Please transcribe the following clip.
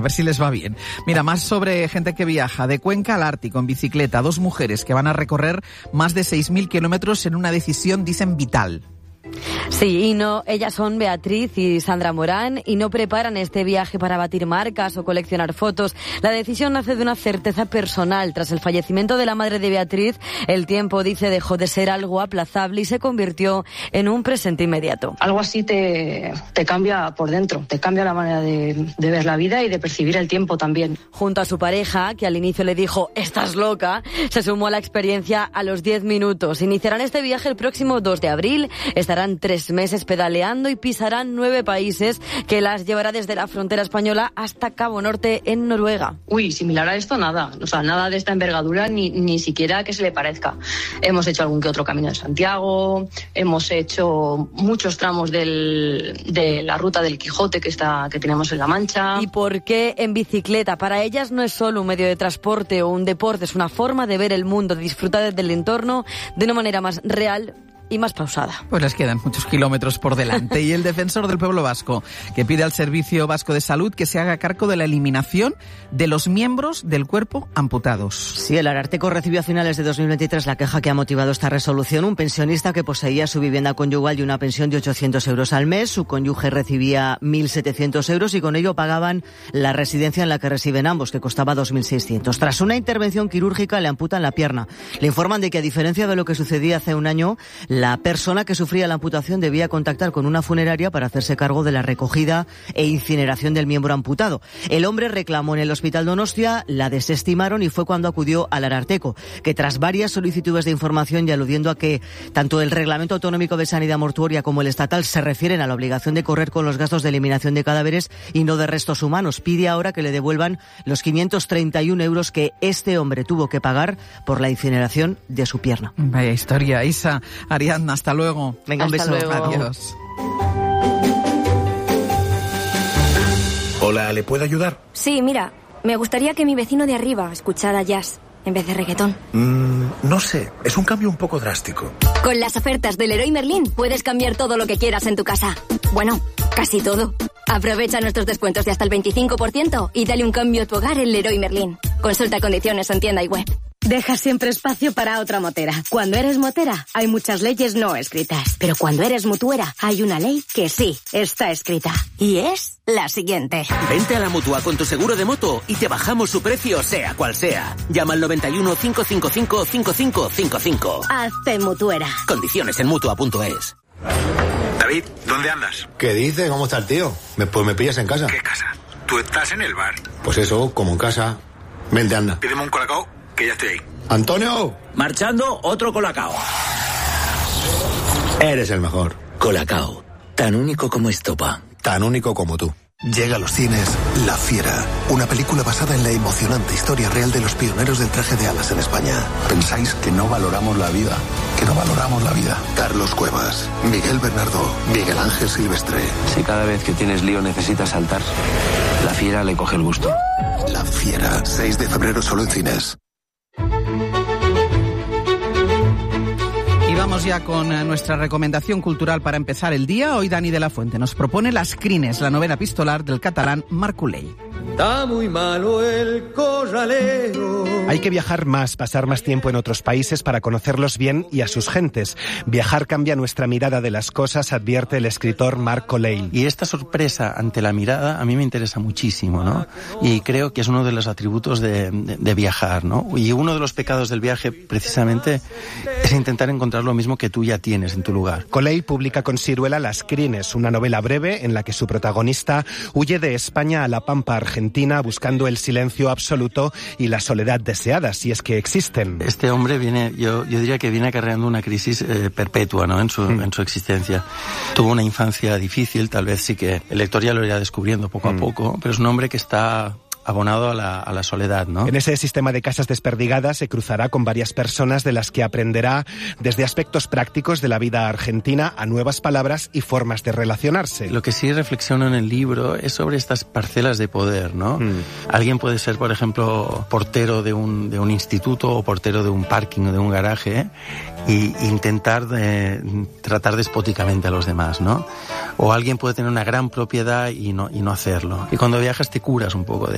ver si les va bien. Mira, más sobre gente que viaja de Cuenca al Ártico en bicicleta. 2 mujeres que van a recorrer más de 6.000 kilómetros en una decisión, dicen, vital. Sí, y no, ellas son Beatriz y Sandra Morán y no preparan este viaje para batir marcas o coleccionar fotos. La decisión nace de una certeza personal. Tras el fallecimiento de la madre de Beatriz, el tiempo, dice, dejó de ser algo aplazable y se convirtió en un presente inmediato. Algo así te cambia por dentro, te cambia la manera de ver la vida y de percibir el tiempo también. Junto a su pareja, que al inicio le dijo «estás loca», se sumó a la experiencia a los 10 minutos. Iniciarán este viaje el próximo 2 de abril, estarán 3 meses pedaleando y pisarán 9 países que las llevará desde la frontera española hasta Cabo Norte en Noruega. Uy, similar a esto nada, o sea, nada de esta envergadura ni siquiera que se le parezca. Hemos hecho algún que otro camino de Santiago, hemos hecho muchos tramos de la ruta del Quijote que tenemos en La Mancha. ¿Y por qué en bicicleta? Para ellas no es solo un medio de transporte o un deporte, es una forma de ver el mundo, de disfrutar del entorno de una manera más real y más pausada. Pues les quedan muchos kilómetros por delante. Y el defensor del pueblo vasco, que pide al Servicio Vasco de Salud que se haga cargo de la eliminación de los miembros del cuerpo amputados. Sí, el Ararteko recibió a finales de 2023 la queja que ha motivado esta resolución. Un pensionista que poseía su vivienda conyugal y una pensión de 800 euros al mes. Su cónyuge recibía 1.700 euros y con ello pagaban la residencia en la que residen ambos, que costaba 2.600. Tras una intervención quirúrgica le amputan la pierna. Le informan de que, a diferencia de lo que sucedía hace un año, la persona que sufría la amputación debía contactar con una funeraria para hacerse cargo de la recogida e incineración del miembro amputado. El hombre reclamó en el Hospital Donostia, la desestimaron y fue cuando acudió al Ararteko, que tras varias solicitudes de información y aludiendo a que tanto el Reglamento Autonómico de Sanidad Mortuoria como el estatal se refieren a la obligación de correr con los gastos de eliminación de cadáveres y no de restos humanos, pide ahora que le devuelvan los 531 euros que este hombre tuvo que pagar por la incineración de su pierna. Vaya historia, Isa. Ariadna, hasta luego. Venga, un beso. Luego. Adiós. Hola, ¿le puedo ayudar? Sí, mira, me gustaría que mi vecino de arriba escuchara jazz en vez de reggaetón. No sé, es un cambio un poco drástico. Con las ofertas del Leroy Merlin puedes cambiar todo lo que quieras en tu casa. Bueno, casi todo. Aprovecha nuestros descuentos de hasta el 25% y dale un cambio a tu hogar en Leroy Merlin. Consulta condiciones en tienda y web. Deja siempre espacio para otra motera. Cuando eres motera, hay muchas leyes no escritas. Pero cuando eres mutuera, hay una ley que sí está escrita. Y es la siguiente. Vente a la Mutua con tu seguro de moto y te bajamos su precio, sea cual sea. Llama al 91 555 5555. Hazte mutuera. Condiciones en Mutua.es. David, ¿dónde andas? ¿Qué dice? ¿Cómo está el tío? Pues me pillas en casa. ¿Qué casa? Tú estás en el bar. Pues eso, como en casa. Vente, anda. Pídeme un colacao, que ya estoy ahí. ¡Antonio! Marchando, otro Colacao. Eres el mejor. Colacao, tan único como estopa. Tan único como tú. Llega a los cines La Fiera, una película basada en la emocionante historia real de los pioneros del traje de alas en España. ¿Pensáis que no valoramos la vida? Que no valoramos la vida. Carlos Cuevas, Miguel Bernardo, Miguel Ángel Silvestre. Si cada vez que tienes lío necesitas saltar, La Fiera le coge el gusto. La Fiera, 6 de febrero solo en cines. Y vamos ya con nuestra recomendación cultural para empezar el día. Hoy Dani de la Fuente nos propone Las Crines, la novela epistolar del catalán Marc Uley. Está muy malo el corralero. Hay que viajar más, pasar más tiempo en otros países para conocerlos bien y a sus gentes. Viajar cambia nuestra mirada de las cosas, advierte el escritor Marc Uley. Y esta sorpresa ante la mirada a mí me interesa muchísimo, ¿no? Y creo que es uno de los atributos de viajar, ¿no? Y uno de los pecados del viaje, precisamente, es intentar encontrar lo mismo que tú ya tienes en tu lugar. Uley publica con Siruela Las Crines, una novela breve en la que su protagonista huye de España a la Pampa argentina buscando el silencio absoluto y la soledad deseada, si es que existen. Este hombre viene, yo diría que viene acarreando una crisis perpetua, ¿no? En su existencia. Tuvo una infancia difícil, tal vez sí que el lector ya lo irá descubriendo poco a poco, pero es un hombre que está abonado a la soledad, ¿no? En ese sistema de casas desperdigadas se cruzará con varias personas de las que aprenderá desde aspectos prácticos de la vida argentina a nuevas palabras y formas de relacionarse. Lo que sí reflexiono en el libro es sobre estas parcelas de poder, ¿no? Alguien puede ser, por ejemplo, portero de un instituto o portero de un parking o de un garaje e intentar tratar despóticamente a los demás, ¿no? O alguien puede tener una gran propiedad y no hacerlo. Y cuando viajas te curas un poco de